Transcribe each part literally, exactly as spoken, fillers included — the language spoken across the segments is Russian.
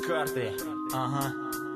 Карты, ага.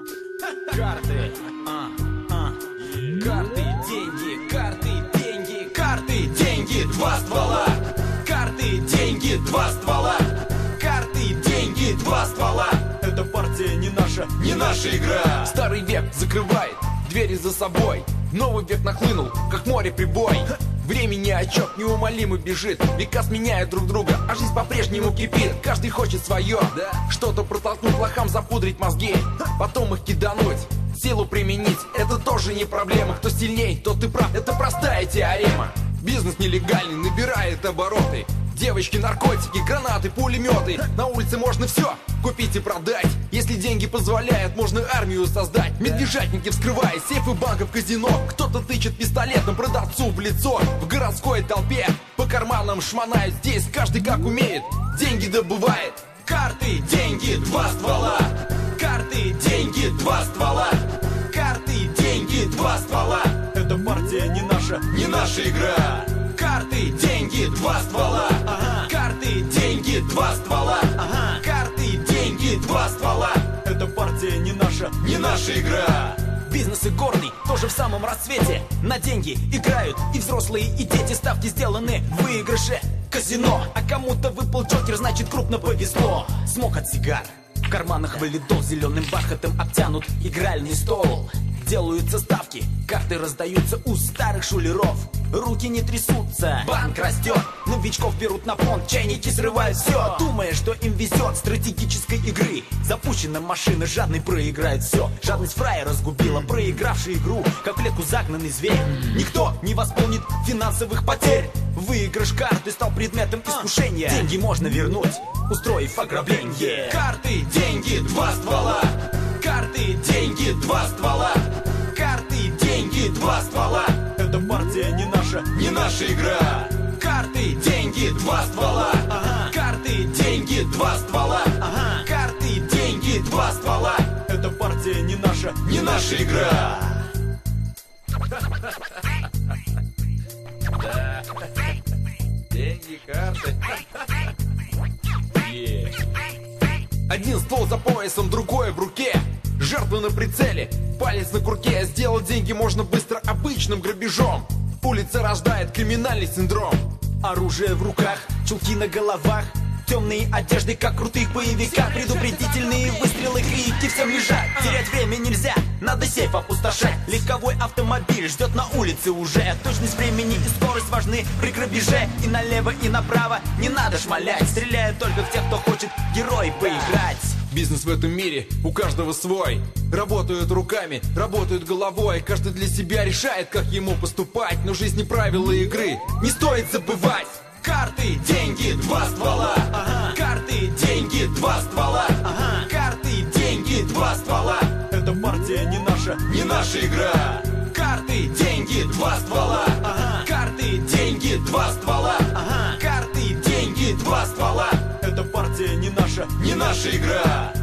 Карты, а, а. Карты, деньги, карты, деньги, карты, деньги, два ствола. Карты, деньги, два ствола. Карты, деньги, два ствола. Эта партия не наша, не наша игра. Старый век закрывает двери за собой. Новый век нахлынул, как море прибой. Времени отчет неумолимо бежит. Века сменяют друг друга, а жизнь по-прежнему кипит. Каждый хочет свое, что-то протолкнуть, лохам запудрить мозги, потом их кидануть, силу применить. Это тоже не проблема. Кто сильней, тот и прав. Это простая теорема. Бизнес нелегальный набирает обороты. Девочки, наркотики, гранаты, пулеметы. На улице можно все купить и продать. Если деньги позволяют, можно армию создать. Медвежатники вскрывая сейфы банков, казино. Кто-то тычет пистолетом продавцу в лицо. В городской толпе по карманам шмонают. Здесь каждый как умеет деньги добывает. Карты, деньги, два ствола. Карты, деньги, два ствола. Карты, деньги, два ствола. Эта партия не наша, не наша игра. Карты, деньги, два ствола. Ага. Карты, деньги, два ствола. Ага. Карты, деньги, два ствола. Эта партия не наша, не наша игра. Бизнес и горный тоже в самом расцвете. На деньги играют и взрослые, и дети. Ставки сделаны в выигрыше казино. А кому-то выпал джокер, значит крупно повезло. Смог от сигар, в карманах валидол. Зеленым бархатом обтянут игральный стол. Делаются ставки, карты раздаются у старых шулеров. Руки не трясутся, банк растет. Новичков берут на понт, чайники срывают все. Думая, что им везет стратегической игры. Запущена машина, жадный проиграет все. Жадность фрая разгубила проигравший игру. Как в клетку загнанный зверь. Никто не восполнит финансовых потерь. Выигрыш карты стал предметом искушения. Деньги можно вернуть, устроив ограбление. Карты, деньги, два ствола. Карты, деньги, два ствола. Карты, деньги, два ствола. эта партия не наша, не наша игра. Карты, деньги, два ствола. Ага. Карты, деньги, два ствола. Ага. Карты, деньги, два ствола. эта партия не наша, не наша игра. Да. Деньги, карты. Один ствол за поясом, другой в руке. Жертва на прицеле, палец на курке. Сделать деньги можно быстро обычным грабежом. Улица рождает криминальный синдром. Оружие в руках, чулки на головах, темные одежды, как крутых боевиках. Предупредительные выстрелы, крики, всем лежат. Терять время нельзя, надо сейф опустошать. Легковой автомобиль ждет на улице уже. Точность времени и скорость важны при грабеже. И налево, и направо не надо шмалять. Стреляют только в тех, кто хочет герой поиграть. Бизнес в этом мире у каждого свой. Работают руками, работают головой. Каждый для себя решает, как ему поступать. Но жизнь не правила игры, не стоит забывать. Карты, деньги, два ствола. Ага. Карты, деньги, два ствола. Ага. Карты, деньги, два ствола. эта партия не наша, не наша игра. Карты, деньги, два ствола. Ага. Карты, деньги, два ствола. Ага. Карты, деньги, два ствола. эта партия не наша, не наша игра.